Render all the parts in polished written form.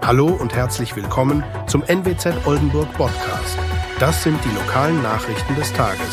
Hallo und herzlich willkommen zum NWZ Oldenburg Podcast. Das sind die lokalen Nachrichten des Tages.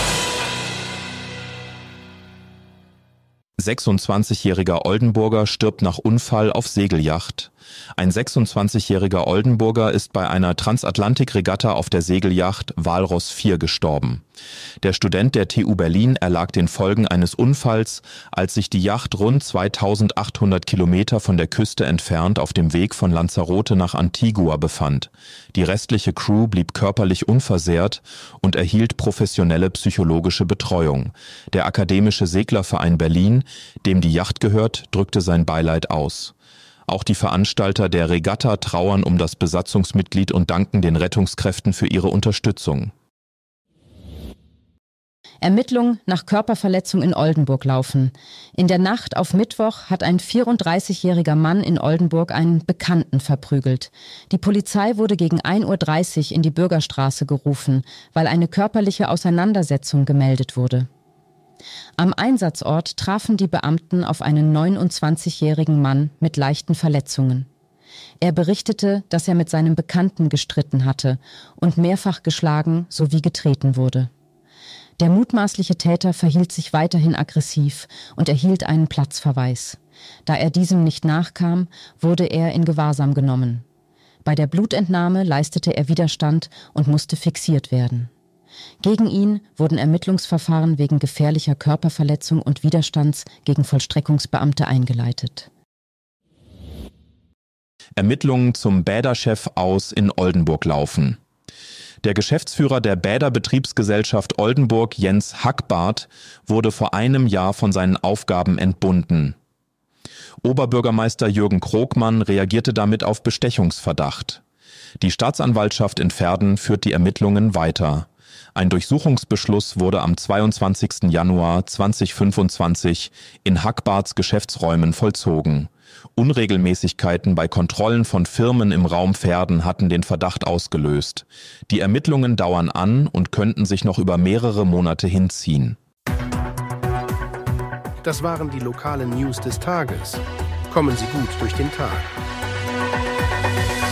26-jähriger Oldenburger stirbt nach Unfall auf Segelyacht. Ein 26-jähriger Oldenburger ist bei einer Transatlantik-Regatta auf der Segelyacht Walross 4 gestorben. Der Student der TU Berlin erlag den Folgen eines Unfalls, als sich die Yacht rund 2800 Kilometer von der Küste entfernt auf dem Weg von Lanzarote nach Antigua befand. Die restliche Crew blieb körperlich unversehrt und erhielt professionelle psychologische Betreuung. Der Akademische Seglerverein Berlin, dem die Yacht gehört, drückte sein Beileid aus. Auch die Veranstalter der Regatta trauern um das Besatzungsmitglied und danken den Rettungskräften für ihre Unterstützung. Ermittlungen nach Körperverletzung in Oldenburg laufen. In der Nacht auf Mittwoch hat ein 34-jähriger Mann in Oldenburg einen Bekannten verprügelt. Die Polizei wurde gegen 1:30 Uhr in die Bürgerstraße gerufen, weil eine körperliche Auseinandersetzung gemeldet wurde. Am Einsatzort trafen die Beamten auf einen 29-jährigen Mann mit leichten Verletzungen. Er berichtete, dass er mit seinem Bekannten gestritten hatte und mehrfach geschlagen sowie getreten wurde. Der mutmaßliche Täter verhielt sich weiterhin aggressiv und erhielt einen Platzverweis. Da er diesem nicht nachkam, wurde er in Gewahrsam genommen. Bei der Blutentnahme leistete er Widerstand und musste fixiert werden. Gegen ihn wurden Ermittlungsverfahren wegen gefährlicher Körperverletzung und Widerstands gegen Vollstreckungsbeamte eingeleitet. Ermittlungen zum Bäderchef aus in Oldenburg laufen. Der Geschäftsführer der Bäderbetriebsgesellschaft Oldenburg, Jens Hackbarth, wurde vor einem Jahr von seinen Aufgaben entbunden. Oberbürgermeister Jürgen Krogmann reagierte damit auf Bestechungsverdacht. Die Staatsanwaltschaft in Verden führt die Ermittlungen weiter. Ein Durchsuchungsbeschluss wurde am 22. Januar 2025 in Hackbarths Geschäftsräumen vollzogen. Unregelmäßigkeiten bei Kontrollen von Firmen im Raum Verden hatten den Verdacht ausgelöst. Die Ermittlungen dauern an und könnten sich noch über mehrere Monate hinziehen. Das waren die lokalen News des Tages. Kommen Sie gut durch den Tag.